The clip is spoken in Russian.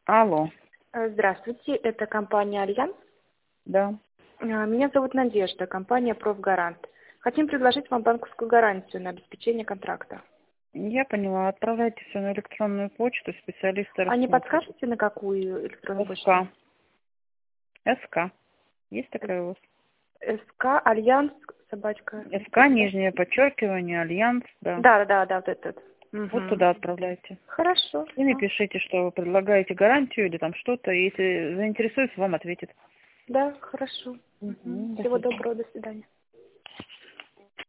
Алло, Здравствуйте, это компания «Альянс». да. Меня зовут Надежда, компания «Профгарант». Хотим предложить вам банковскую гарантию на обеспечение контракта. Я поняла. Отправляйте все на электронную почту, специалисты А не рассмотрят. подскажете, на какую электронную почту? СК. СК. Есть такая у вас? СК, «Альянс», собачка. СК, нижнее подчеркивание, Альянс, да. Да, вот этот. Вот Мгм. туда отправляйте. Хорошо. И напишите, что вы предлагаете гарантию или там что-то. Если заинтересуется, вам ответит. Да, хорошо. Мгм. До Всего свидания. доброго, до свидания.